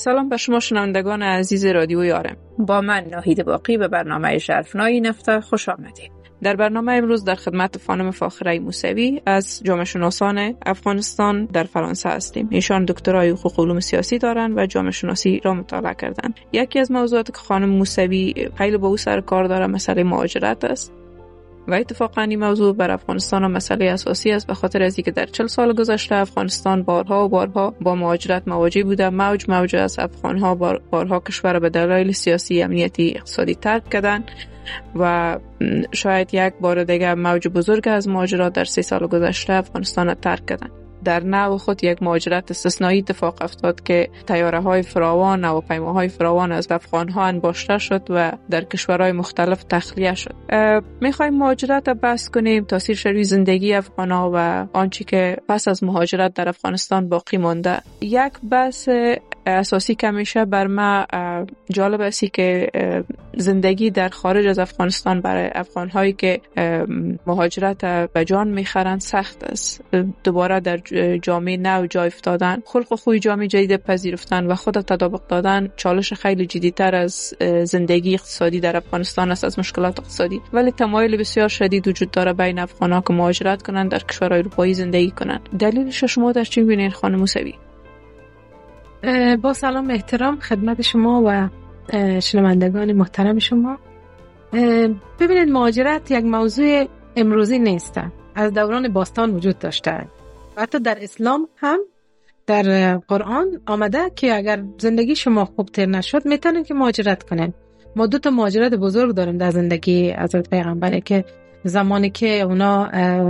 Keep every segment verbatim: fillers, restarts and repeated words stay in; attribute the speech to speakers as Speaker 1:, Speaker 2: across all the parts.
Speaker 1: سلام به شما شنوندگان عزیز رادیو یارم. با من ناهید باقی به برنامه ژرفنای نفته خوش آمدید. در برنامه امروز در خدمت خانم فاخره موسوی از جامعه شناسان افغانستان در فرانسه هستیم. ایشان دکترای حقوق علوم سیاسی دارند و جامعه شناسی را مطالعه کردند. یکی از موضوعاتی که خانم موسوی خیلی با او سر کار داره مسئله مهاجرت است. و اتفاقا این موضوع بر افغانستان مسئله اساسی است به خاطر از اینکه در چهل سال گذشته افغانستان بارها و بارها با مهاجرت مواجه بوده. موج موج از افغانها بار بارها کشور به دلایل سیاسی، امنیتی، اقتصادی ترک کردند و شاید یک بار دیگه موج بزرگ از مهاجرت در سه سال گذشته افغانستان را ترک کردند. در نوع خود یک مهاجرت استثنایی اتفاق افتاد که طیاره‌های فراوان، هواپیماهای فراوان از افغان‌ها انباشته شد و در کشورهای مختلف تخلیه شد. می‌خوایم مهاجرت را بحث کنیم، تاثیرش روی زندگی افغان‌ها و آنچه که پس از مهاجرت در افغانستان باقی مانده. یک بحث اساسی که میشه بر ما جالب است که زندگی در خارج از افغانستان برای افغان‌هایی که مهاجرت به جان می‌خرند سخت است. دوباره در جامعه نو جای افتادن، خلق و خوی جامعه جدید پذیرفتن و خود تطابق دادن چالش خیلی جدی‌تر از زندگی اقتصادی در افغانستان است، از مشکلات اقتصادی. ولی تمایل بسیار شدید وجود داره بین افغان‌ها که مهاجرت کنند در کشورهای اروپایی زندگی کنند. دلیلش شما در چی می‌بینید خانم موسوی؟
Speaker 2: با سلام احترام خدمت شما و شنوندگان محترم شما. ببینید، مهاجرت یک موضوع امروزی نیست، از دوران باستان وجود داشته. حتی در اسلام هم در قرآن آمده که اگر زندگی شما خوب تر نشد میتونید که مهاجرت کنید. ما دو تا مهاجرت بزرگ داریم در زندگی حضرت پیغمبر که زمانی که اونا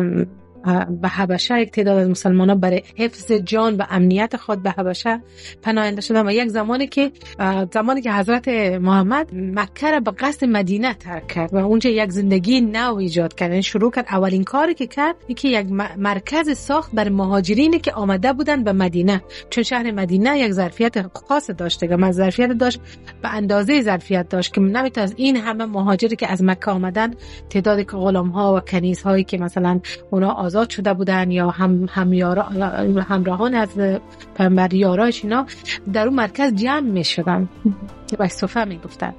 Speaker 2: به حبشه یک تعداد از مسلمانان برای حفظ جان و امنیت خود به حبشه پناهنده شدند و یک زمانی که زمانی که حضرت محمد مکه را به قصد مدینه ترک کرد و اونجا یک زندگی نو ایجاد کرد. شروع کرد. اولین کاری که کرد این که یک مرکز ساخت برای مهاجرینی که آمده بودند به مدینه، چون شهر مدینه یک ظرفیت خاص داشته که من ظرفیت داشت به اندازه ظرفیت داشت که نمیتونه از این همه مهاجری که از مکه آمدن، تعداد غلام ها و کنیز هایی که مثلا اونا آزاد شده بودن یا هم همیارا همراهان از پیامبر یاراش اینا در اون مرکز جمع می شدن که به صفه می گفتن.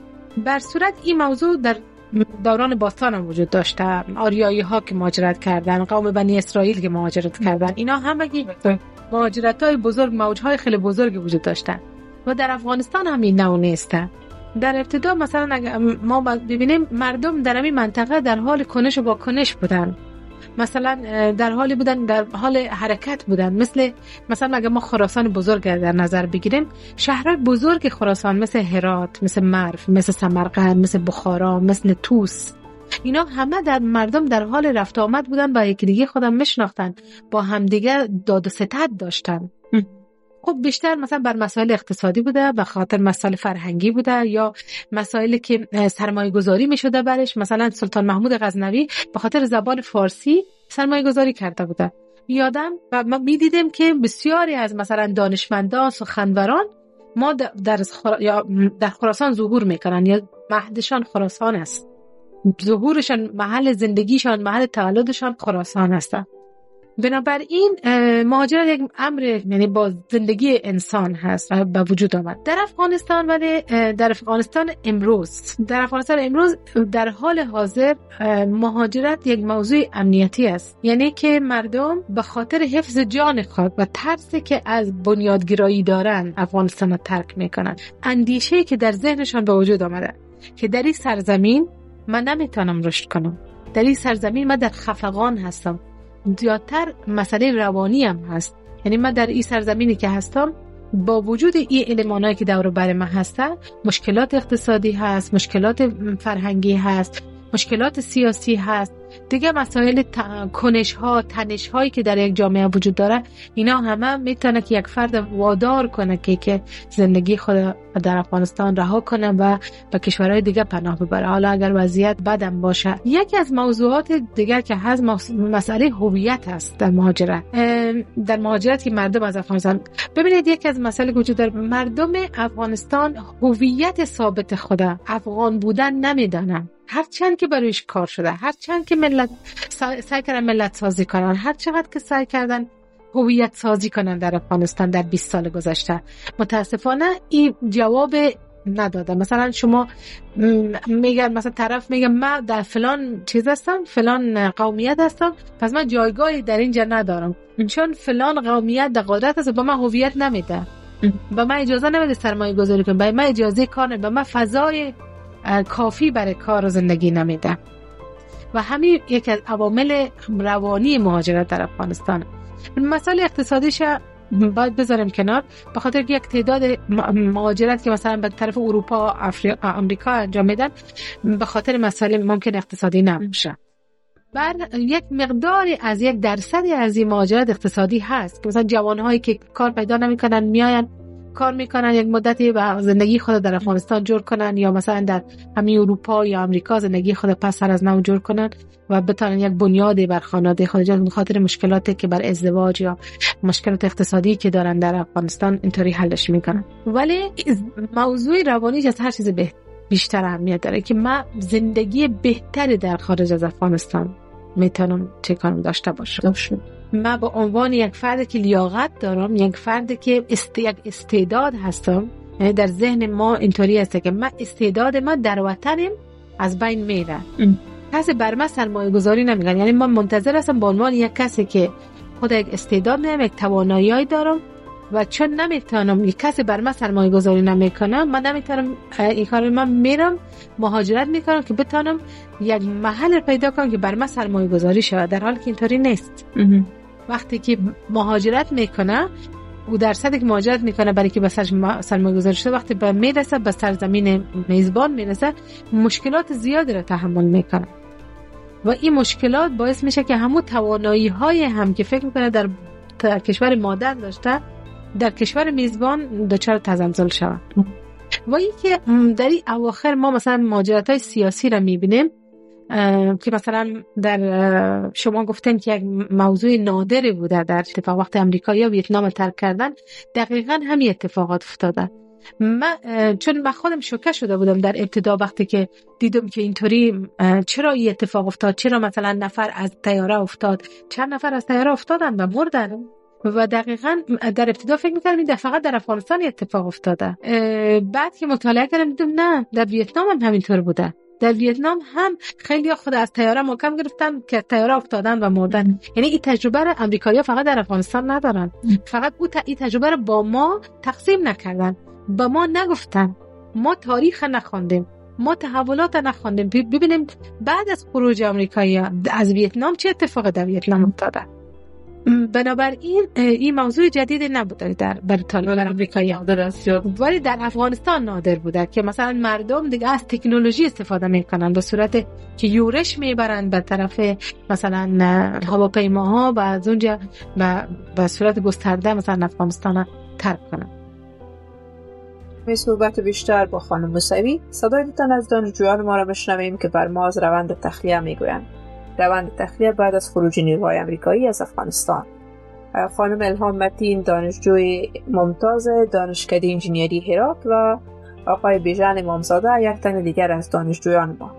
Speaker 2: بر صورت این موضوع در دوران باستان هم وجود داشته. آریایی ها که مهاجرت کردن، قوم بنی اسرائیل که مهاجرت کردن، اینا همگی مهاجرت های بزرگ، موج های خیلی بزرگی وجود داشتن و در افغانستان هم این نوع نیسته. در ابتدا مثلا اگر ما ببینیم مردم در این منطقه در حال کنش و واکنش بودن، مثلا در حالی بودن، در حال حرکت بودن. مثل مثلا اگه ما خراسان بزرگ در نظر بگیریم، شهرهای بزرگ خراسان مثل هرات، مثل مرو، مثل سمرقند، مثل بخارا، مثل توس، اینا همه در مردم در حال رفت آمد بودن، با یکی دیگه خودم میشناختن، با همدیگه داد و ستد داشتن. خب بیشتر مثلا بر مسائل اقتصادی بوده، به خاطر مسائل فرهنگی بوده یا مسائلی که سرمایه گذاری می شده برش. مثلا سلطان محمود غزنوی به خاطر زبان فارسی سرمایه گذاری کرده بوده. یادم و ما می دیدیم که بسیاری از مثلا دانشمندان، سخنوران ما در خرا... یا در خراسان ظهور میکنن یا مهدشان خراسان است. ظهورشان، محل زندگیشان، محل تولدشان خراسان است. بنابراین مهاجرت یک امر یعنی با زندگی انسان هست و به وجود آمد در افغانستان. ولی در افغانستان امروز در افغانستان امروز در حال حاضر مهاجرت یک موضوع امنیتی است، یعنی که مردم به خاطر حفظ جان خود و ترسی که از بنیادگرایی دارن افغانستان را ترک میکنن. اندیشه‌ای که در ذهنشان به وجود آمده که در این سرزمین من نمیتونم رشد کنم، در این سرزمین من در خفقان هستم. زیادتر مسئله روانی هم هست، یعنی من در این سرزمینی که هستم با وجود این المانایی که دور و بر من هستن، مشکلات اقتصادی هست، مشکلات فرهنگی هست، مشکلات سیاسی هست، دیگه مسائل ت... کنش ها، تنش هایی که در یک جامعه وجود داره، اینا همه میتونه که یک فرد وادار کنه که که زندگی خود در افغانستان رها کنه و به کشورهای دیگه پناه ببره، حالا اگر وضعیت بدم باشه. یکی از موضوعات دیگر که هست مسئله هویت است در مهاجرت. در مهاجرت که مردم از افغانستان، ببینید یکی از مسائل وجود داره، مردم افغانستان هویت ثابت خود افغان بودن نمیدونن. هر چند که برایش کار شده، هر چند که ملت سعی کردن ملت سازی کنن، هر چقدر که سعی کردن هویت سازی کنن در افغانستان در بیست سال گذشته. متاسفانه این جواب نداده. مثلا شما میگن، مثلا طرف میگه من در فلان چیز هستم، فلان قومیت هستم، پس من جایگاهی در اینجا ندارم چون فلان قومیت در قدرت است، به من هویت نمیده، به من اجازه نمیده سرمایه گذاری کنم، به من اجازه کار نمیده، به من فضای کافی برای کار و زندگی نمیده. و همین یکی از عوامل روانی مهاجرت در افغانستان. مسائل اقتصادیش باید بذاریم کنار، به خاطر که یک تعداد مهاجرت که مثلا به طرف اروپا، افریقا، آمریکا انجام میدن به خاطر مسائل ممکن اقتصادی نباشه. بر یک مقداری از یک درصدی از این مهاجرت اقتصادی هست که مثلا جوانهایی که کار پیدا نمیکنن میاین کار میکنن، یک مدتی و زندگی خود در افغانستان جور کنن، یا مثلا در همین اروپا یا آمریکا زندگی خود پس سر از نو جور کنن و بتونن یک بنیادی بر خانواده خودشون، به خاطر مشکلاتی که بر ازدواج یا مشکلات اقتصادی که دارن در افغانستان اینطوری حلش میکنن. ولی موضوع روانی از هر چیز به بیشتر اهمیت داره که من زندگی بهتری در خارج از افغانستان میتونم چه کارم داشته باشم. من به عنوان یک فرد که لیاقت دارم، یک فرد که است... یک استعداد هستم، یعنی در ذهن ما اینطوری هست که من استعداد من در وطنم از بین میره، کسی بر من سرمایه گذاری نمیکنه. یعنی من منتظر هستم به عنوان یک کسی که خود یک استعداد دارم، یک توانایی دارم و چون نمیتونم، یک کسی بر من سرمایه گذاری نمیکنه، من نمیتونم این کار. من میرم مهاجرت میکنم که بتونم یک محل پیدا کنم که بر من سرمایه گذاری شود، در حالی که اینطوری نیست. وقتی که مهاجرت میکنه او درصدی که مهاجرت میکنه برای که به سرمایه گذاری شده، وقتی به میرسه به سرزمین میزبان میرسه مشکلات زیادی را تحمل میکنه و این مشکلات باعث میشه که همون توانایی های هم که فکر میکنه در, در کشور مادر داشته در کشور میزبان دچار تزلزل شود. و این که در این اواخر ما مثلا مهاجرت های سیاسی را میبینیم که مثلا در شما گفتن که یک موضوع نادری بوده در اتفاق وقتی امریکایی ها ویتنام ترک کردن، دقیقاً همین اتفاقات افتاده. من چون من خودم شوکه شده بودم در ابتدا وقتی که دیدم که اینطوری چرا این اتفاق افتاد، چرا مثلا نفر از طیاره افتاد، چند نفر از طیاره افتادن و مردن و دقیقاً در ابتدا فکر می‌کردم این فقط در افغانستان اتفاق افتاده. بعد که مطالعه کردم دیدم نه، در ویتنام هم همینطور بوده. در ویتنام هم خیلی خود از طیاره محکم گرفتن که طیاره افتادن و مردن. یعنی این تجربه را امریکایی‌ها فقط در افغانستان ندارن، فقط او این تجربه را با ما تقسیم نکردن، با ما نگفتن، ما تاریخ نخوندیم، ما تحولات نخوندیم ببینیم بعد از خروج امریکایی‌ها از ویتنام چه اتفاقی در ویتنام افتاده. بنابراین این موضوع جدید نبوده در بر طالبان امریکایی، ولی در افغانستان نادر بوده که مثلا مردم دیگه از تکنولوژی استفاده میکنن به صورت که یورش میبرن به طرف مثلا هواپیماها و از اونجا به صورت گسترده مثلا افغانستان ترک کنن.
Speaker 1: می صحبت بیشتر با خانم موسوی. صدایتان از دانشجویان ما را بشنویم که بر ما از روند تخلیه میگویند. روند تخلیه بعد از خروج نیروهای آمریکایی از افغانستان. خانم الهام متین دانشجوی ممتاز دانشکده انجینری هرات و آقای بیژن امامزاده یک تن دیگر از دانشجویان ما.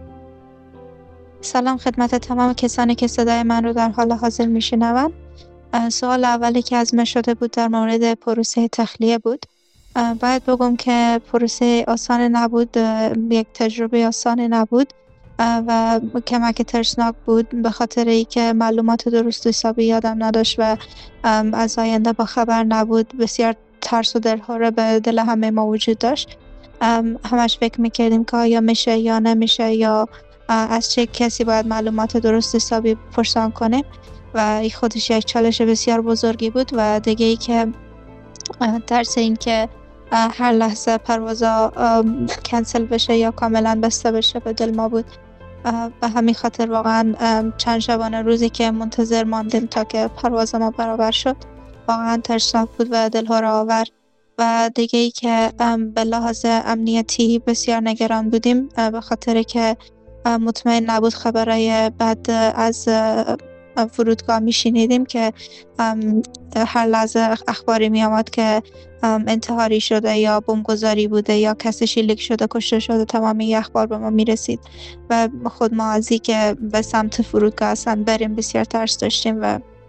Speaker 3: سلام خدمت تمام کسانی که صدای من رو در حال حاضر میشنوند. سوال اولی که از من شده بود در مورد پروسه تخلیه بود. باید بگم که پروسه آسان نبود، یک تجربه آسان نبود و کمک ترسناک بود به خاطر اینکه معلومات درست حسابی یادم نداشت و از آینده با خبر نبود. بسیار ترس و دلهره به دل همه ما وجود داشت. همش فکر میکردیم که آیا میشه یا نمیشه یا از چه کسی باید معلومات درست حسابی پرسان کنیم و این خودش یک چالش بسیار بزرگی بود و دیگه ای که ترس این که هر لحظه پروازا کنسل بشه یا کاملا بسته بشه به دل ما بود. به همین خاطر واقعا چند شبانه روزی که منتظر ماندیم تا که پرواز ما برابر شد واقعا ترسناک بود و دلهره آور. و دیگه ای که به لحاظ امنیتی بسیار نگران بودیم به خاطر که مطمئن نبود خبرای بعد از فرودگاه میشنیدیم که هر لحظه اخباری می آمد که انتحاری شده یا بمبگذاری بوده یا کسی شلیک شده کشته شده. تمامی اخبار به ما می رسید و خود ما ازی که به سمت فرودگاه اصلا بریم بسیار ترس داشتیم و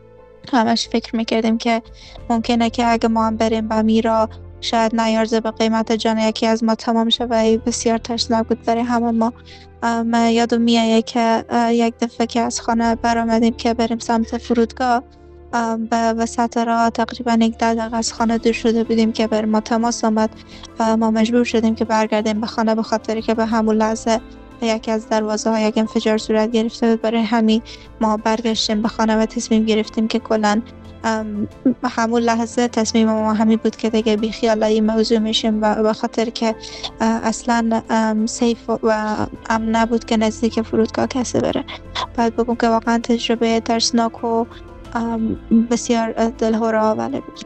Speaker 3: همش فکر میکردیم که ممکنه که اگه ما هم بریم به میرا شاید نیارزه به قیمت جان یکی از ما تمام شه و بسیار ترسناک بود برای همه ما. من یادم میاد که یک دفعه که از خانه برآمدیم که بریم سمت فرودگاه، به وسط راه تقریبا یک ده دقیقه از خانه دور شده بودیم که بر ما تماس آمد و ما مجبور شدیم که برگردیم به خانه، به خاطر که به همون لحظه به یکی از دروازه ها یک انفجار صورت گرفته بود. برای همین ما برگشتیم به خانه و تصمیم گرفتیم که کلاً همون لحظه تصمیم ما همین بود که دیگه بی خیال این موضوع میشیم و به خاطر که اصلا سیف و امن نبود که نزدیک فرودگاه کسی بره. باید بگم که واقعا تجربه ترسناک و بسیار دلهره آور بود.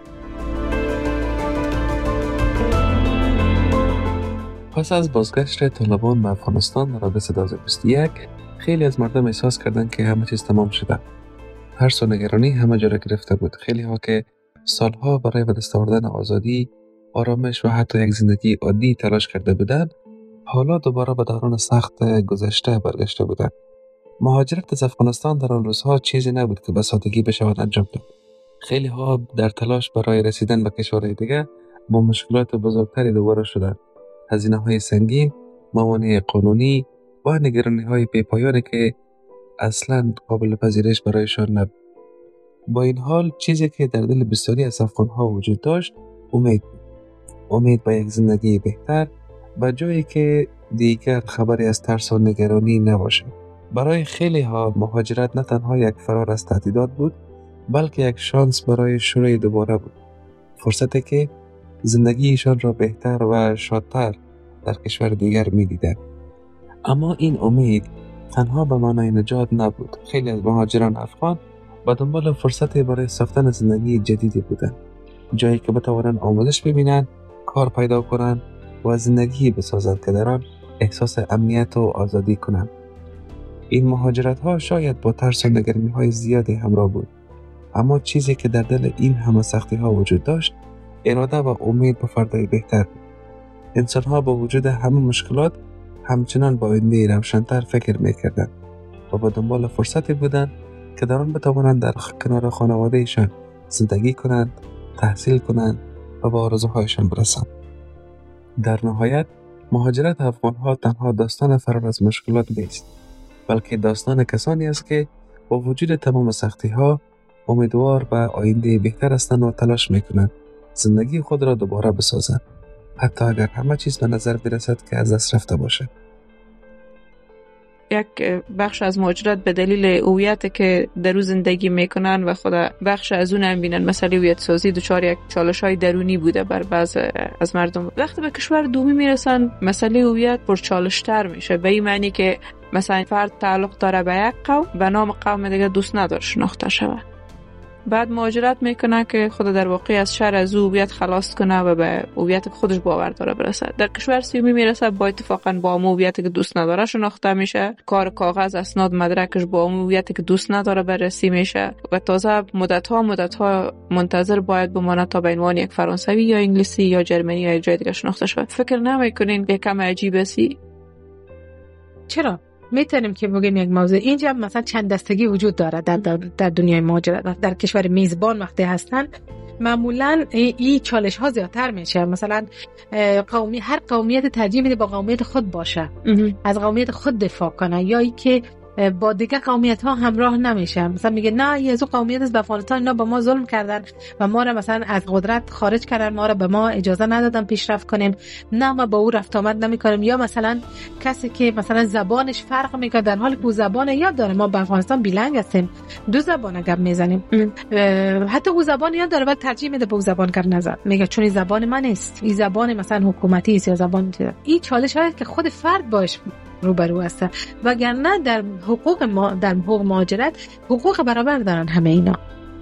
Speaker 4: پس از بازگشت طالبان به افغانستان در آگوست دو هزار و بیست و یک خیلی از مردم احساس کردند که همه چیز تمام شده. ترس و نگرانی همه جا را گرفته بود. خیلی ها که سالها برای به دست آوردن آزادی، آرامش و حتی یک زندگی عادی تلاش کرده بودند، حالا دوباره به دوران سخت گذشته برگشته بودند. مهاجرت از افغانستان در آن روزها چیزی نبود که به سادگی بشود انجام داد. خیلی ها در تلاش برای رسیدن به کشورهای دیگه با مشکلات بزرگتری روبرو شدند. هزینه‌های سنگین، موانع قانونی و نگرانی‌های بی‌پایانی که اصلاً قابل پذیرش برایشان نبود. با این حال چیزی که در دل بسیاری از افغان‌ها وجود داشت امید بود. امید به یک زندگی بهتر، به جایی که دیگر خبری از ترس و نگرانی نباشه. برای خیلی ها مهاجرت نه تنها یک فرار از تهدیدات بود، بلکه یک شانس برای شروع دوباره بود. فرصتی که زندگیشان را بهتر و شادتر در کشور دیگر می‌دیدند. اما این امید تنها به معنای نجات نبود. خیلی از مهاجران افغان به دنبال فرصتی برای ساختن زندگی جدیدی بودند، جایی که بتوانند آموزش ببینند، کار پیدا کنند و زندگی بسازند که در آن احساس امنیت و آزادی کنند. این مهاجرت ها شاید با ترس و نگرانی های زیادی همراه بود، اما چیزی که در دل این همه سختی ها وجود داشت اراده و امید به فردای بهتر بود. انسان ها با وجود همه مشکلات همچنان با آینده روشن‌تر فکر می‌کردند و با دنبال فرصتی بودند که در آن بتوانند در کنار خانواده‌شان زندگی کنند، تحصیل کنند و به آرزوهایشان برسند. در نهایت مهاجرت افغان‌ها تنها داستان فرار از مشکلات نیست، بلکه داستان کسانی است که با وجود تمام سختی‌ها امیدوار به آینده بهتر هستند و تلاش می‌کنند زندگی خود را دوباره بسازند، حتی اگر همه چیز به نظر برسد که از دست رفته باشه.
Speaker 1: یک بخش از مهاجرت به دلیل هویت که در او زندگی میکنن و خود بخش از اون هم بینن مسئله هویت سازی دچار یک چالش های درونی بوده بر بعض از مردم. وقتی به کشور دومی میرسن مسئله هویت پر چالش تر میشه، به این معنی که مثلا فرد تعلق داره به یک قوم و نام قوم دیگه دوست نداره شناخته شود. بعد مهاجرت میکنه که خود در واقع از شر از او هویت خلاص کنه و به هویت خودش باور داره برسه. در کشور سومی میرسه با اتفاقا با همون هویتی که دوست نداره شناخته میشه، کار کاغذ اسناد مدرکش با همون هویتی که دوست نداره بررسی میشه و تازه مدت ها مدت ها منتظر باید بمانه تا به عنوان یک فرانسوی یا انگلیسی یا جرمنی یا جای دیگه شناخته شود. فکر نمیکنین یکم عجیب است؟
Speaker 2: چرا؟ میتونیم که بگیم یک موضوع اینجا مثلا چند دستگی وجود داره در, در, در دنیای مهاجرت. در کشور میزبان وقتی هستن معمولا این چالش ها زیادتر میشه. مثلا قومی هر قومیت ترجیح میده با قومیت خود باشه، از قومیت خود دفاع کنه، یا ای که با دیگه قومیت ها همراه نمیشه. مثلا میگه نه یه از اون قومیت از افغانستان اینا با ما ظلم کردن و ما رو مثلا از قدرت خارج کردن، ما رو به ما اجازه ندادن پیشرفت کنیم، نه ما با او رفت آمد نمیکنیم. یا مثلا کسی که مثلا زبانش فرق میکنه در حالی که او زبان یاد داره، ما به افغانستان بیلنگ هستیم، دو زبان گپ میزنیم، حتی او زبان یاد داره ولی ترجیح میده به او زبان کار نزن، میگه چون این زبان من نیست، این زبان مثلا حکومتی است یا زبان چیه. این چالش هایی که خود فرد باش روبرو است، وگرنه در حقوق ما در حقوق مهاجرت حقوق برابر دارن همه اینا.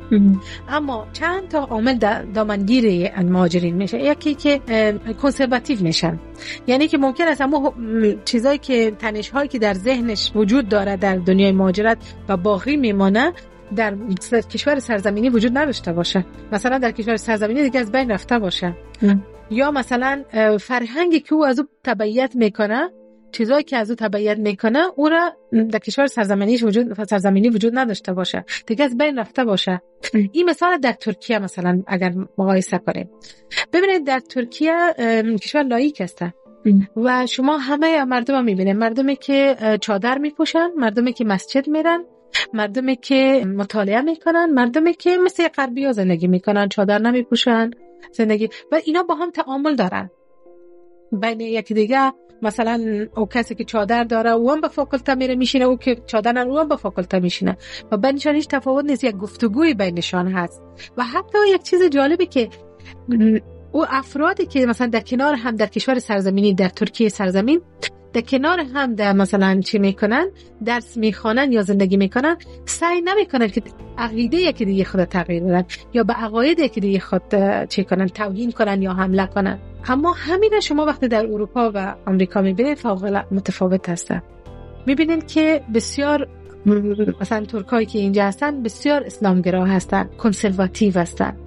Speaker 2: اما چند تا عامل دامنگیر مهاجرین میشه. یکی که کنسرواتیو میشن، یعنی که ممکن است اما چیزایی که تنش‌هایی که در ذهنش وجود داره در دنیای مهاجرت و باقی میمانه در کشور سرزمینی وجود نداشته باشه. مثلا در کشور سرزمینی دیگه از بین رفته باشه. ام. یا مثلا فرهنگی که او از او تبعیت میکنه چیزایی که از او تبعیت میکنه او را در کشور سرزمینیش وجود سرزمینی وجود نداشته باشه، دیگه از بین رفته باشه. این مثال در ترکیه مثلا اگر مقایسه کنیم، ببینید در ترکیه کشور لاییک است و شما همه مردم میبینید، مردمی که چادر میپوشن، مردمی که مسجد میرن، مردمی که مطالعه میکنن، مردمی که مثل غربی‌ها زندگی میکنن، چادر نمیپوشن زندگی، و اینا با هم تعامل دارن بین یکی دیگه. مثلا او کسی که چادر داره او هم به فاکولته میره میشینه، او که چادر نداره او هم به فاکولته میشینه و بینشان هیچ تفاوت نیست، یک گفتگوی بینشان هست. و حتی یک چیز جالبی که او افرادی که مثلا در کنار هم در کشور سرزمینی در ترکیه سرزمین در کنار هم در مثلا چی میکنن، درس میخوانن یا زندگی میکنن، سعی نمیکنن که عقیده یکی دیگه خود تغییر بدن یا به عقاید یکی دیگه خود چی کنن، توهین کنن یا حمله کنن. اما همین شما وقتی در اروپا و آمریکا میبینید فوق متفاوت هسته. میبینید که بسیار مثلا ترکایی که اینجا هستن بسیار اسلامگرا هستن، کنسرواتیو هستن.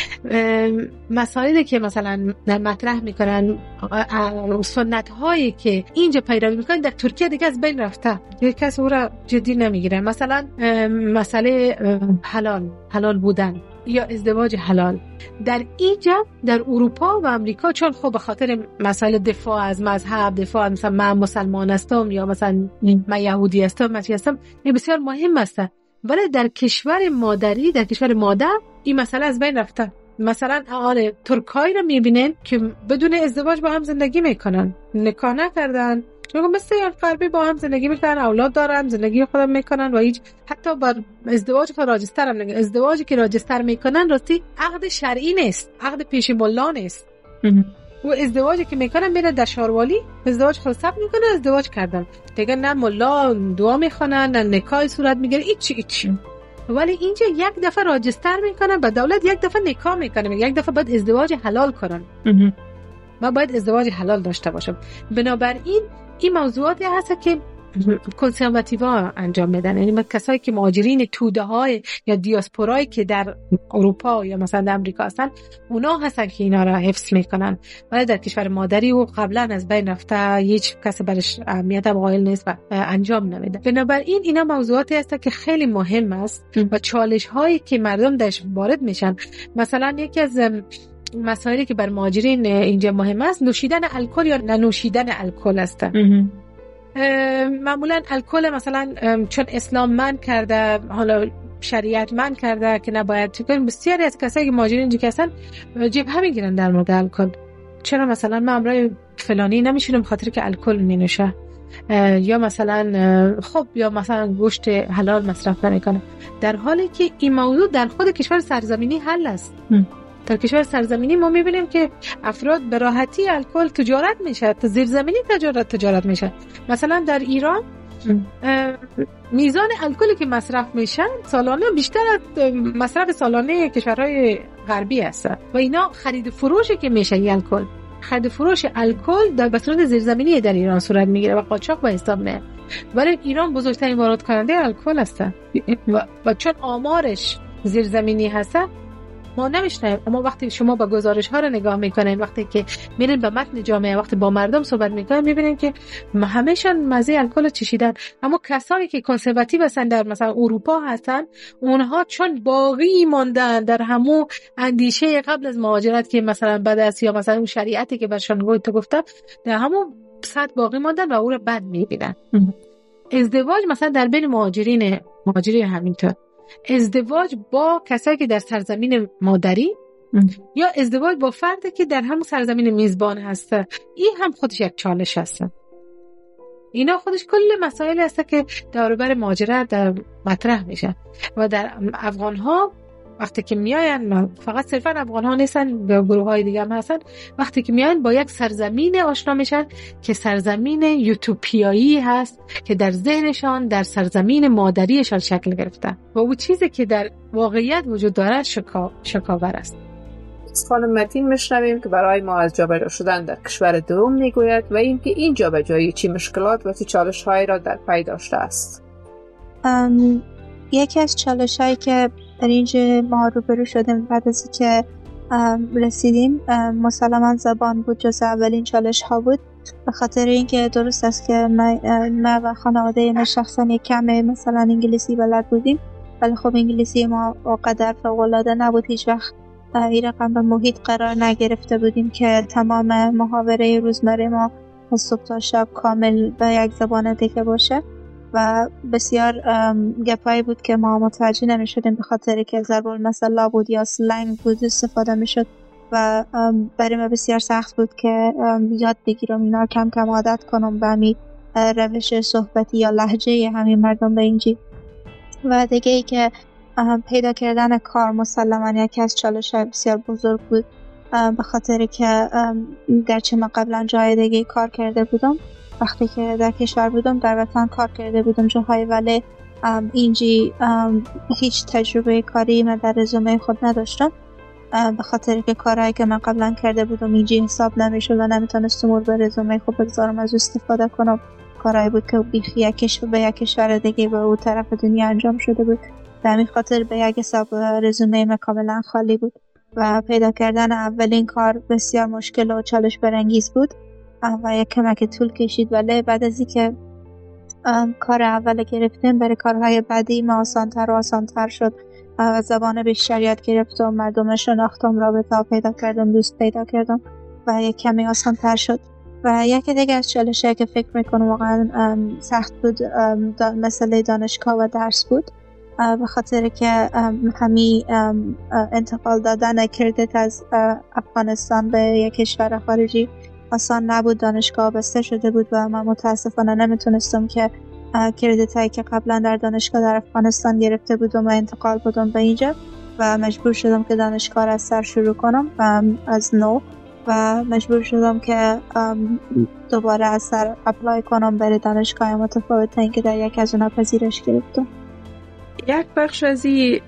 Speaker 2: مسائلی که مثلا مطرح میکنن، سنت هایی که اینجا پیروی میکنن در ترکیه دیگه از بین رفته، یک کس او را جدی نمیگیره. مثلا مسئله حلال حلال بودن یا ازدواج حلال در اینجا در اروپا و امریکا، چون خب به خاطر مسائل دفاع از مذهب، دفاع از مثلا من مسلمان هستم یا مثلا من یهودی هستم مسیحی هستم، این بسیار مهم است. ولی در کشور مادری، در کشور مادر این مسئله از بین رفته. مثلا آره ترکایی رو میبینن که بدون ازدواج با هم زندگی میکنن، نکاح نکردن، چون مثل غربی با هم زندگی میکنن، اولاد دارن، زندگی خودم میکنن و هیچ حتی بر ازدواج خود راجستر هم نگه. ازدواجی که راجستر میکنن راستی عقد شرعی نیست، عقد پیش ملا نیست. و ازدواجی که میکنن میره در شاروالی ازدواج خود ثبت میکنه، ازدواج کردم دیگه، نه ملا دعا میخونن نه نکاح صورت میگیره، هیچ هیچ. ولی اینجا یک دفعه راجستر میکنن با دولت، یک دفعه نکاح میکنن، یک دفعه باید ازدواج حلال کنن. ما باید ازدواج حلال داشته باشم. بنابراین این موضوعاتی هست که کنسرواتیوها انجام میدن، یعنی کسایی که مهاجرین توده های یا دیاسپورایی که در اروپا یا مثلا در امریکا هستن، اونا هستن که اینا را حفظ میکنن، ولی در کشور مادری و قبلا از بین رفته، هیچ کس برش اهمیت قائل نیست و انجام نمیده. بنابراین اینا موضوعاتی هست که خیلی مهم است و چالش هایی که مردم درش وارد میشن. مثلا یکی از مسائلی که بر مهاجرین اینجا مهم است نوشیدن الکل یا ننوشیدن الکل است. معمولا الکل مثلا چون اسلام من کرده، حالا شریعت من کرده که نباید چون بسیاری از کسایی که مهاجرین اینجا هستن جبهه میگیرن در مورد الکل. چرا مثلا من امروز فلانی نمیشونم خاطر که الکل مینوشه، یا مثلا خب یا مثلا گوشت حلال مصرف نمیکنه، در حالی که این موضوع در خود کشور سرزمینی حل است. در کشور سرزمینی ما میبینیم که افراد به راحتی الکل تجارت میشه، زیرزمینی تجارت تجارت میشه. مثلا در ایران میزان الکلی که مصرف میشن سالانه بیشتر از مصرف سالانه کشورهای غربی است و اینا خرید فروشی که میشه الکل، خرید فروش الکل در به صورت زیرزمینی در ایران صورت میگیره و قاچاق به حساب میاد. ولی ایران بزرگترین وارد کننده الکل است و, و چون آمارش زیرزمینی هست ما نمیشنیم. اما وقتی شما با گزارش ها رو نگاه میکنین، وقتی که میرین به متن جامعه، وقتی با مردم صحبت میکنین، میبینین که همه‌شان مزه الکل چشیدن. اما کسانی که کنسرواتیو هستن در مثلا اروپا هستن، اونها چون باقی ماندن در همون اندیشه قبل از مهاجرت که مثلا بد است یا مثلا اون شریعتی که برشان گفت گفتم در همون سطح باقی ماندن و اون رو بد میبینن. ازدواج مثلا در بین مهاجرین مهاجرین همینطور، ازدواج با کسایی که در سرزمین مادری یا ازدواج با فردی که در همون سرزمین میزبان هسته، این هم خودش یک چالش هست. اینا خودش کل مسائل هست که دور و بر مهاجرت در مطرح میشه. و در افغان ها وقتی که میاین، فقط صرفا افغان ها نیستن، به گروه های دیگه هم هستن، وقتی که میاین با یک سرزمین آشنا میشن که سرزمین یوتوپیایی هست که در ذهنشان در سرزمین مادریشان شکل گرفته و اون چیزی که در واقعیت وجود داره شکا شکاور است.
Speaker 1: خانم متین میشنویم که برای ما از جابجا شدن در کشور دوم میگوید و اینکه این جابجایی چی مشکلات و چه چالش‌هایی را در پی داشته است.
Speaker 3: ام، یکی از چالش‌هایی که در اینجا ما روبرو شدیم بعد از که رسیدیم مسلماً زبان بود، جز اولین چالش ها بود. به خاطر اینکه درست است که ما, ما و خانواده ما شخصا یک کم مثلا انگلیسی بلد بودیم، ولی خب انگلیسی ما اونقدر فوق‌العاده نبود. هیچ وقت این رقم به محیط قرار نگرفته بودیم که تمام محاوره روزمره ما از صبح تا شب کامل به یک زبان دیگه باشه و بسیار گپایی بود که ما متوجه نمی‌شدیم به خاطر که ضرب المثل بود یا سلنگ بود استفاده می‌شد و برای ما بسیار سخت بود که یاد بگیرم اینا، کم کم عادت کنم به همین روش صحبتی یا لهجه همین مردم به اینجی. و دیگه ای که پیدا کردن کار مسلماً یکی از چالش‌های بسیار بزرگ بود، به خاطر که گرچه من قبلا جای دیگه کار کرده بودم، وقتی که در کشور بودم در وطن کار کرده بودم جاهای، ولی اینجی هیچ تجربه کاری من در رزومه خود نداشتم، به خاطر که کارهایی که من قبلا کرده بودم اینجی حساب نمیشد و نمیتونستم اون به رزومه خود بگذارم از استفاده کنم. کارهایی بود که بیخی یک کشور به یک کشور دیگه به اون طرف دنیا انجام شده بود، به همین خاطر به یک حساب رزومه من کاملا خالی بود و پیدا کردن اولین کار بسیار مشکل و چالش برانگیز بود و یک کمک طول کشید. ولی بعد از اینکه کار اول گرفتیم برای کارهای بعدی ما آسان‌تر و آسان‌تر شد و زبان بیشتر یاد گرفتم، مردم شناختم، رابطه پیدا کردم، دوست پیدا کردم و یک کمی آسان‌تر شد. و یکی دیگه از چالش‌هایی که فکر میکنم واقعا سخت بود مسئله دانشگاه و درس بود، به خاطر که همین انتقال دادن کردیت از افغانستان به یک کشور خارجی آسان نبود. دانشگاه بسته شده بود و من متاسفانه نمیتونستم که کردیت هایی که قبلا در دانشگاه در افغانستان گرفته بودم و انتقال بدم به اینجا و مجبور شدم که دانشگاه را از سر شروع کنم از نو و مجبور شدم که دوباره از سر اپلای کنم برای دانشگاه متفاوت تا اینکه در یک از اونها پذیرش گرفتم.
Speaker 1: یک بخش از این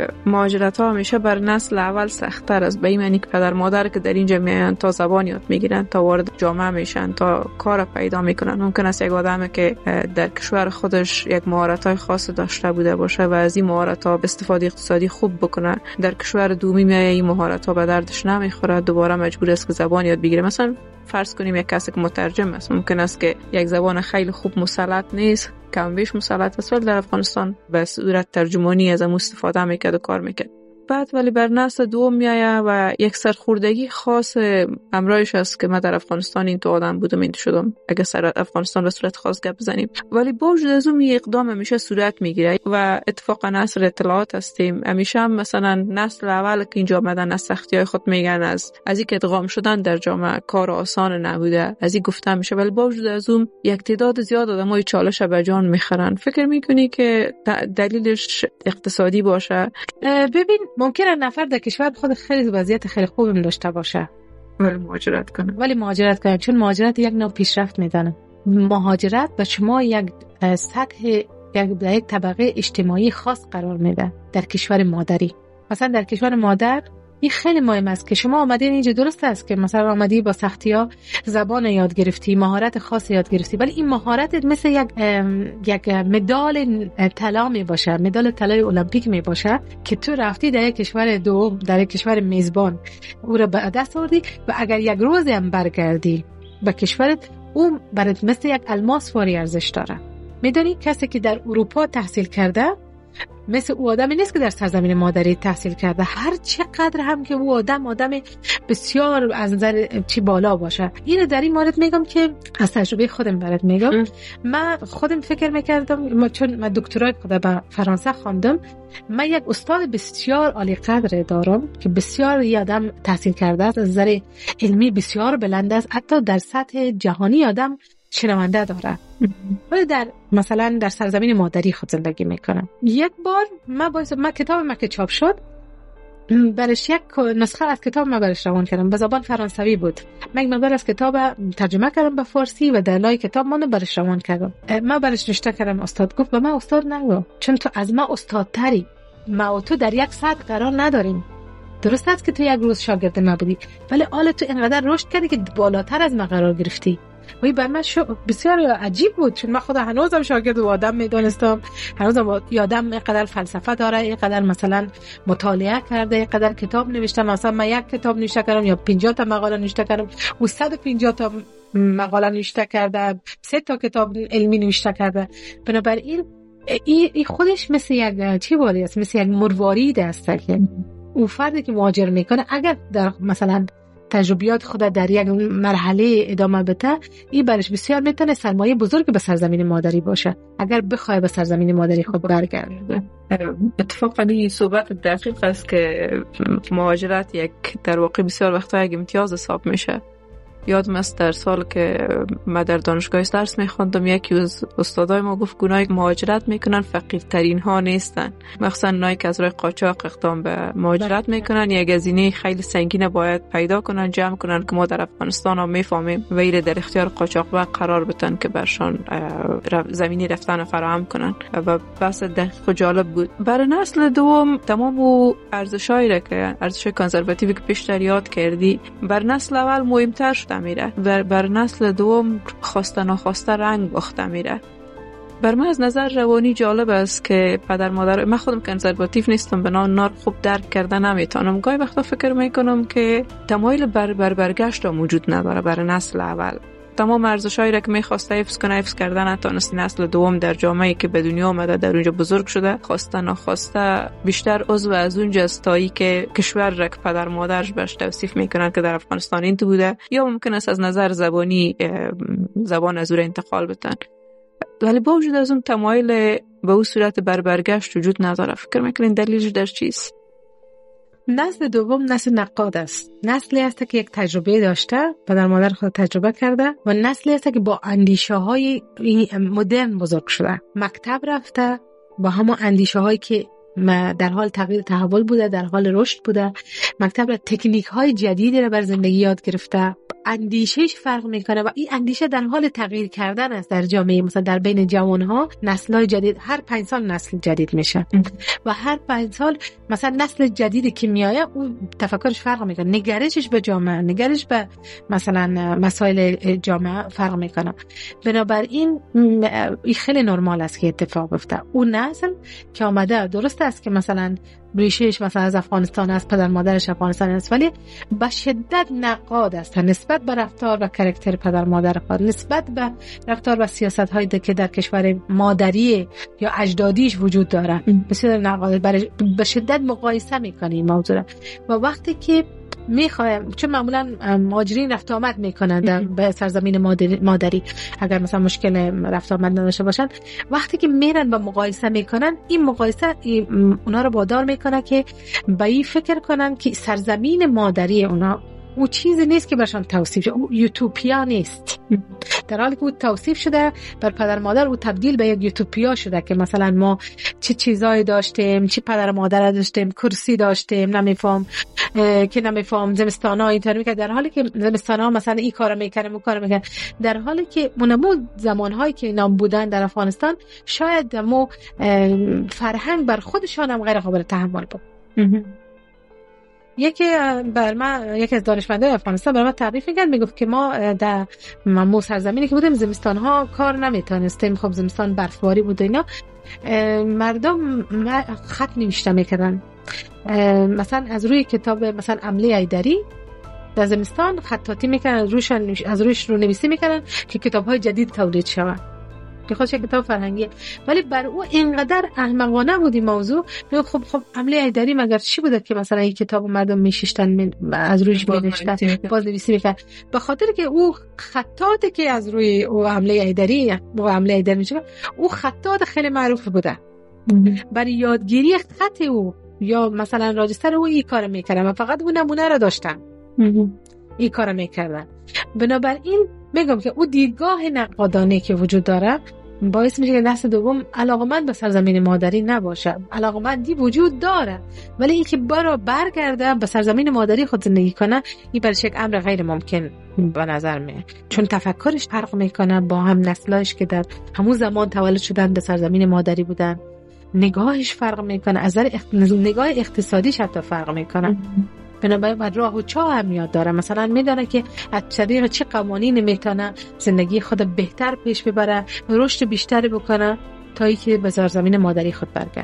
Speaker 1: مهاجرت ها میشه بر نسل اول سخت‌تر است، به این معنی که پدر مادر که در اینجا میان تا زبان یاد میگیرن، تا وارد جامعه میشن، تا کار پیدا میکنن. ممکن است یک آدمی که در کشور خودش یک مهارت‌های خاص داشته بوده باشه و از این مهارت‌ها به استفاده اقتصادی خوب بکنه، در کشور دومی میای این مهارت‌ها به دردش نمیخوره، دوباره مجبور است که زبان یاد بگیره. مثلا فرض کنیم یک کسی که مترجم است، ممکن است که یک زبان خیلی خوب مسلط نیست، کم بیش مسلط است، ولی در افغانستان به صورت ترجمانی از اون استفاده میکرد و کار میکرد. بعد ولی بر نسل دوم میایه و یک سرخوردگی خاص امرایش است که من در افغانستان این تو آدم بودم این شدم، اگه سر افغانستان به صورت خاص گپ بزنیم، ولی با وجود از اون اقدام همیشه صورت میگیره و اتفاقا نسل اطلاعات هستیم. همیشه هم مثلا نسل اول که اینجا آمدن از سختی‌های خود میگن، از از اینکه ادغام شدن در جامعه کار آسان نبوده، از این گفته میشه، ولی با وجود از اون یک تعداد زیاد آدمای چالش به جان میخرن. فکر میکنی که دلیلش اقتصادی باشه؟
Speaker 2: ببین ممکنه نفر در کشور خود خیلی وضعیت خیلی خوبی داشته باشه
Speaker 1: ولی مهاجرت کنه
Speaker 2: ولی مهاجرت کنه چون مهاجرت یک نوع پیشرفت میدانه. مهاجرت به شما یک سطح یک در یک طبقه اجتماعی خاص قرار میده در کشور مادری. مثلا در کشور مادر این خیلی مهم است که شما آمدین اینجا، درست است که مثلا آمدی با سختی‌ها زبان یاد گرفتی، مهارت خاص یاد گرفتی، ولی این مهارت مثل یک یک مدال طلا می باشه، مدال طلای المپیک می باشه که تو رفتی در یک کشور دوم، در یک کشور میزبان او را به دست آوردی و اگر یک روز هم برگردی به کشورت، اون برات مثل یک الماس فوری ارزش داره. میدونی کسی که در اروپا تحصیل کرده مثل او آدمی نیست که در سرزمین مادری تحصیل کرده، هر چقدر هم که او آدم آدم بسیار از نظر چی بالا باشه. اینو در این مورد میگم که از تجربه خودم برات میگم. من خودم فکر میکردم، چون من دکترای خودم به فرانسه خواندم، من یک استاد بسیار عالی قدر دارم که بسیار آدم تحصیل کرده است، از نظر علمی بسیار بلند است، حتی در سطح جهانی آدم شنونده داره، ولی در مثلا در سرزمین مادری خود زندگی میکنم. یک بار من باید من کتاب من که چاپ شد، برش یک نسخه از کتاب من برش روان کردم، به زبان فرانسوی بود. من یک مقدار از کتاب ترجمه کردم به فارسی و در لای کتاب من برش روان کردم. من برش نوشته کردم، استاد گفت به من استاد نگو، چون تو از من استادتری، ما و تو در یک سطح قرار نداریم. درست است که تو یک روز شاگرد من بودی، ولی حالا تو اینقدر رشد کردی که بالاتر از من قرار گرفتی. ولی بر من شو بسیار عجیب بود، چون من خودم هنوزم شاگرد و آدم میدونستم، هنوزم یادم اینقدر فلسفه داره، اینقدر مثلا مطالعه کرده، اینقدر کتاب نوشته. مثلا من یک کتاب نوشته کردم یا پنجاه تا مقاله نوشته کردم و صد و پنجاه تا مقاله نوشته کرده، سه تا کتاب علمی نوشته کرده. بنابراین این ای خودش مثل یک چی باری است، مثل یک مروارید است که اون فردی که مهاجر میکنه اگر در مثلا تجربیات خود در یک مرحله ادامه بده، این برش بسیار میتونه سرمایه بزرگ به سرزمین مادری باشه اگر بخواد به سرزمین مادری خود برگرده.
Speaker 1: اتفاقا این صحبت دقیق است که مهاجرت یک در واقع بسیار وقتا یک امتیاز حساب میشه. یادم است در سال که من در دانشگاه درس میخوندم، یکی از استادای ما گفت گناهی که مهاجرت میکنن فقیرترین ها نیستن، مخصوصا اونایی که از راه قاچاق اقدام به مهاجرت میکنن. یک گزینه خیلی سنگین باید پیدا کنن، جمع کنن که ما در افغانستان هم میفهمیم و ایره در اختیار قاچاقبر قرار بدن که برشان زمینی رفتن فراهم کنن. و بحث دقیق و جالب بود. برای نسل دوم تمام او ارزشایی را که ارزش کنزرواتیوی که پیشتر یاد کردی بر نسل اول مهمتر شده میره، بر, بر نسل دوم خواسته ناخواسته رنگ باخته میره. بر من از نظر روانی جالب است که پدر مادر، من خودم کنزرواتیو نیستم، بنا نار خوب درک کردن نمیتونم. گاهی وقتا فکر میکنم که تمایل بر بر برگشت موجود نداره بر نسل اول. تمام ارزشایی را که میخواسته حفظ کنه حفظ کردن نتونست. نسل دوم در جامعه‌ای که به دنیا آمده در اونجا بزرگ شده، خواسته ناخواسته بیشتر عضو از اونجا استایی که کشور را که پدر مادرش بهش توصیف میکنن که در افغانستان این تو بوده، یا ممکن است از نظر زبانی زبان از اون انتقال بدن. ولی با وجود از اون تمایل به اون صورت بر برگشت وجود نداره. فکر میکنین دلیلش در چیست؟
Speaker 2: نسل دوم نسل نقاد است. نسلی است که یک تجربه داشته، پدر مادر خود تجربه کرده، و نسلی است که با اندیشه های مدرن بزرگ شده. مکتب رفته با همون اندیشه هایی که در حال تغییر تحول بوده، در حال رشد بوده. مکتب را تکنیک های جدیدی را بر زندگی یاد گرفته. اندیشهش فرق میکنه و این اندیشه در حال تغییر کردن است در جامعه. مثلا در بین جوان ها نسل‌های جدید، هر پنج سال نسل جدید میشه و هر پنج سال مثلا نسل جدیدی که میآید اون تفکرش فرق میکنه، نگرشش به جامعه، نگرش به مثلا مسائل جامعه فرق میکنه. بنابراین این خیلی نرمال است که اتفاق بیفته. اون نسل که آمده درست است که مثلا ریشهش مثلا از افغانستان است، پدر مادرش افغانستان است، ولی به شدت نقاد است نسبت به رفتار و کاراکتر پدر مادر خود، نسبت به رفتار و سیاست هایی که در کشور مادری یا اجدادیش وجود داره. بسیار نقاد، به شدت مقایسه میکنه این موضوع. و وقتی که میخوایم، چون معمولا مهاجرین رفت آمد میکنن به سرزمین مادری, مادری اگر مثلا مشکل رفت آمد نداشته باشن، وقتی که میرن و مقایسه میکنن، این مقایسه اونا رو وادار میکنه که به این فکر کنن که سرزمین مادری اونا او چیزی نیست که برشان توصیف شده، او یوتوپیا نیست. در حالی که او توصیف شده بر پدر مادر، او تبدیل به یک یوتوپیا شده که مثلا ما چه چیزایی داشتیم، چه پدر مادر داشتیم، کرسی داشتیم، نمیفهم که نمیفهم زمستانا اینطور میکرد، در حالی که زمستانا مثلا این کارو میکردم اون کارو میکرد، در حالی که منمو زمانهایی که اینا بودن در افغانستان شاید دمو فرهنگ بر خودشان هم غیر قابل تحمل بود. یکی بر من یکی از دانشمندای افغانستان برام تعریف می‌کرد، میگفت که ما در مو سرزمینی که بودیم زمستان‌ها کار نمی‌تونستیم، خب زمستان برفباری بود و اینا، مردم خط نوشته می‌کردن. مثلا از روی کتاب مثلا عملی ایدری در زمستان خطاطی می‌کردن، روش از روش رو نویسی می‌کردن که کتاب‌های جدید تولید شود، که خودش کتاب فرهنگیه. ولی بر او اینقدر احمقانه بود این موضوع. میگه خب خب عملی ایدری مگر چی بوده که مثلا این کتابو مردم میششتن از روش می‌نوشتن، بازنویسی می‌کردن؟ به خاطر که او خطاطی که از روی او عملی ایدری و عملی ایدری میشه، او خطاط خیلی معروف بوده. برای یادگیری خط او یا مثلا راجستر او این کارو می‌کردن و فقط اون نمونه رو داشتن، این کارو می‌کردن. بنابراین میگم که او دیدگاه نقادانه که وجود داره باعث میشه که نسل دوم علاقمند به سرزمین مادری نباشه. علاقمندی وجود داره، ولی اینکه برا برگرده به سرزمین مادری خود زندگی کنه، این برش یک امر غیر ممکن به نظر میاد، چون تفکرش فرق میکنه با هم نسلاش که در همون زمان تولد شدن به سرزمین مادری بودن. نگاهش فرق میکنه، از نظر اخت... نگاه اقتصادیش حتی فرق میکنه. بنابراین راه و چاه هم یاد داره. مثلا میدونه که از طریق چه قوانین میتونه زندگی خود بهتر پیش ببره، رشد بیشتری بکنه تا اینکه به سرزمین مادری خود برگرده.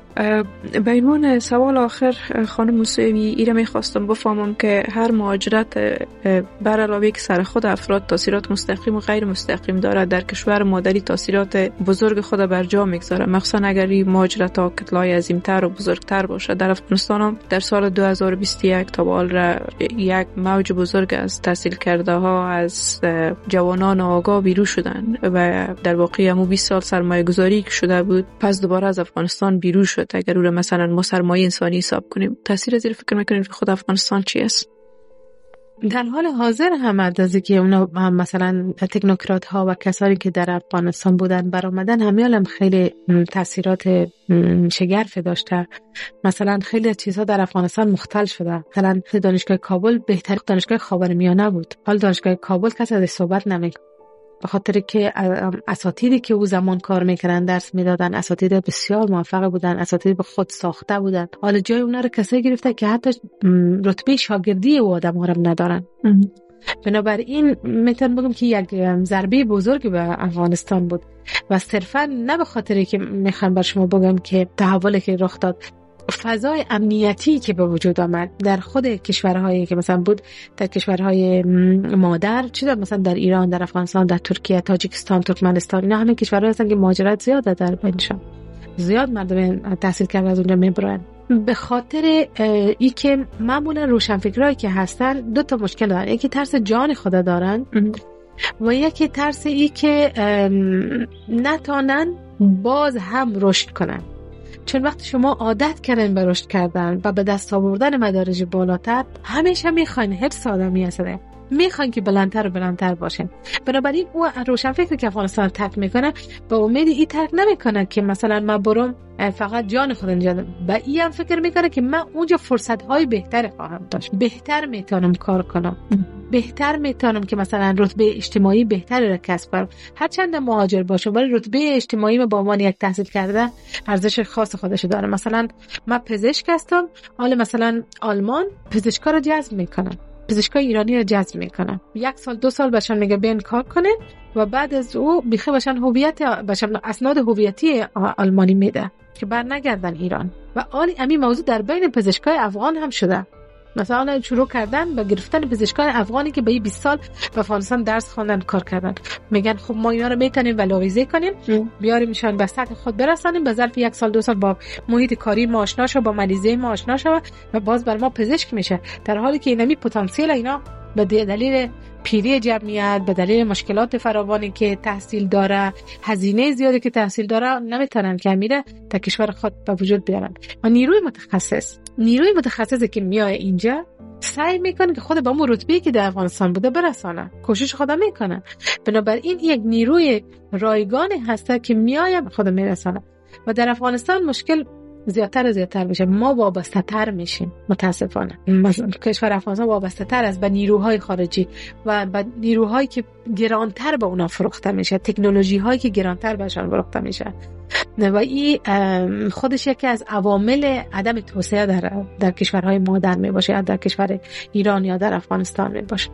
Speaker 1: به عنوان سوال آخر خانم موسوی ایره میخواستم بفهمم که هر مهاجرت بر علاوه که سر خود افراد تاثیرات مستقیم و غیر مستقیم داره، در کشور مادری تاثیرات بزرگ خود بر جا میگذاره، مخصوصا اگر این مهاجرت ها کتلای عظیمتر و بزرگتر باشه. در افغانستان هم در سال دو هزار و بیست و یک تا به حال یک موج بزرگ از تحصیل کرده ها از جوانان آگاه بیرون شدن و در واقع همو بیست سال سرمایه گذاری که شده بود پس دوباره از افغانستان بیرون شد. اگر او را مثلا ما سرمایه انسانی حساب کنیم، تاثیر از این فکر میکنیم که خود افغانستان چی است؟
Speaker 2: در حال حاضر هم از که اونا مثلا تکنوکرات ها و کسانی که در افغانستان بودن برآمدن همیال هم خیلی تاثیرات شگرف داشته. مثلا خیلی از چیزها در افغانستان مختل شده. مثلا دانشگاه کابل بهترین دانشگاه خاورمیانه بود، حال دانشگاه کابل کسی ازش صحبت نمیکنه، به خاطر که اساتیدی که او زمان کار میکردن درس میدادن اساتید بسیار موفق بودن، اساتید به خود ساخته بودن. حالا جای اونا رو کسایی گرفته که حتی رتبه شاگردی او آدم ها رو ندارن. بنابراین میتونم بگم که یک ضربه بزرگی به افغانستان بود و صرفا نه به خاطر که میخوام بر شما بگم که تحولی که رخ داد، فضای امنیتی که به وجود آمد در خود کشورهایی که مثلا بود در کشورهای مادر، چی در مثلا در ایران، در افغانستان، در ترکیه، تاجیکستان، ترکمنستان، اینا همه کشورهایی هستن که مهاجرت زیاده در بینشان، زیاد مردم تحصیل کرده از اونجا میبرن. به خاطر ای که معمولا روشنفکرایی که هستن دو تا مشکل دارن، یکی ترس جان خود دارن و یکی ترس ای که نتانن باز هم رشد کنن. چون وقتی شما عادت کردن به رشد کردن و به دست آوردن مدارج بالاتر، همیشه میخواین حفظ آدمی هستن، میخواین که بلندتر و بلندتر باشین. بنابراین او روشنفکر که افغانستان ترک میکنه به امید این ترک نمیکنه که مثلا من برم فقط جان خودم جادم، با این هم فکر میکنه که من اونجا فرصت های بهتر خواهم داشت، بهتر میتونم کار کنم، بهتر میتونم که مثلا رتبه اجتماعی بهتری را کسب کنم. هرچند مهاجر باشم ولی رتبه اجتماعی من با عنوان یک تحصیل کرده ارزش خاص خودش داره. مثلا من پزشک هستم، حالا مثلا آلمان پزشکا رو جذب میکنن، پزشکای ایرانی رو جذب میکنن، یک سال دو سال بهشون میگه بیان کار کنه و بعد از او بیخی بهشون هویت بهشون اسناد هویتی آلمانی میده که بر نگردن ایران. و آلی همین موضوع در بین پزشکای افغان هم شده. مثلا شروع کردن با گرفتن پزشکان افغانی که به بیست سال به افغانستان درس خواندن کار کردن، میگن خب ما اینا رو میتونیم ولاویزه کنیم بیاریمشان به سطح خود برسانیم، به ظرف یک سال دو سال با محیط کاری ما آشنا شو، با مریضی ما آشنا شو و باز بر ما پزشک میشه، در حالی که اینمی پتانسیل اینا به دلیل پیری جمعیت، به دلیل مشکلات فراوانی که تحصیل داره، هزینه زیادی که تحصیل داره، نمیتونن که میره تا کشور خود به وجود بیارن. و نیروی متخصص نیروی متخصصی که میاد اینجا سعی میکنه که خود به اون رتبه‌ای که در افغانستان بوده برسانه، کوشش خود میکنه. بنابراین یک نیروی رایگانی هسته که میاد خود میرسانه و در افغانستان مشکل زیادتر و زیادتر میشه، ما وابسته تر میشیم متاسفانه. مثلا کشور افغانستان وابسته تر است به نیروهای خارجی و به نیروهایی که گرانتر به اونا فروخته میشه، تکنولوژی هایی که گرانتر بهشون فروخته میشه و این خودش یکی از عوامل عدم توسعه در در کشورهای مادر میباشه، یا در کشور ایران یا در افغانستان میباشه.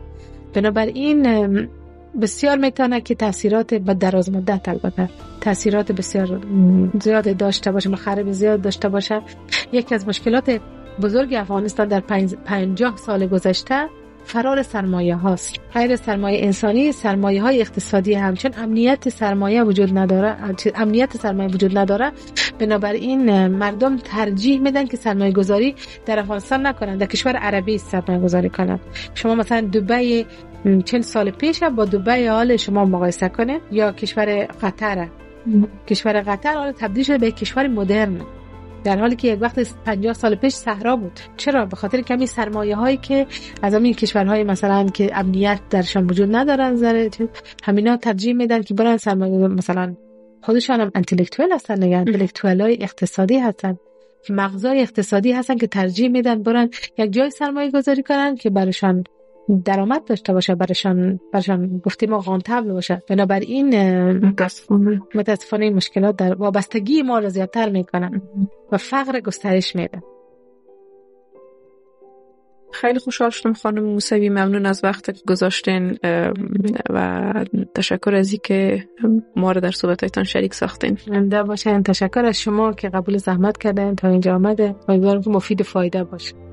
Speaker 2: بنابراین بسیار میتونه که تاثیرات به دراز مدت، البته تاثیرات بسیار زیاد داشته باشه، مخرب زیاد داشته باشه. یکی از مشکلات بزرگ افغانستان در پنجاه سال گذشته فرار سرمایه هاست، غیر سرمایه انسانی، سرمایه های اقتصادی هم، چون امنیت سرمایه وجود نداره، امنیت سرمایه وجود نداره. بنابراین مردم ترجیح میدن که سرمایه گذاری در افغانستان نکنن، در کشور عربی سرمایه گذاری کنن. شما مثلا دبی چند سال پیش با دبی حال شما مقایسه کنه، یا کشور قطر، کشور قطر حالا تبدیل شده به کشور مدرن، در حالی که یک وقت پنجاه سال پیش صحرا بود. چرا؟ به خاطر کمی سرمایه هایی که از همین کشورهای مثلا که امنیت درشان وجود ندارن، زره همینا ترجیح میدن که برن سرمایه، مثلا خودشان هم انتلکتوال هستن، نگه انتلکتوال های اقتصادی هستن، مغزای اقتصادی هستن که ترجیح میدن برن یک جای سرمایه گذاری کنن که برشان درآمد داشته باشه، برشان برشان گفتیم رانتابل باشه. بنابراین متاسفانه متاسفانه مشکلات در وابستگی ما رو زیادتر میکنن و فقر گسترش میده.
Speaker 1: خیلی خوشحال شدم خانم موسوی، ممنون از وقت که گذاشتین و تشکر از اینکه ما رو در صحبتایتان شریک ساختین.
Speaker 2: زنده باشین. تشکر از شما که قبول زحمت کردین تا اینجا آمده. امیدوارم که مفید فایده باشه.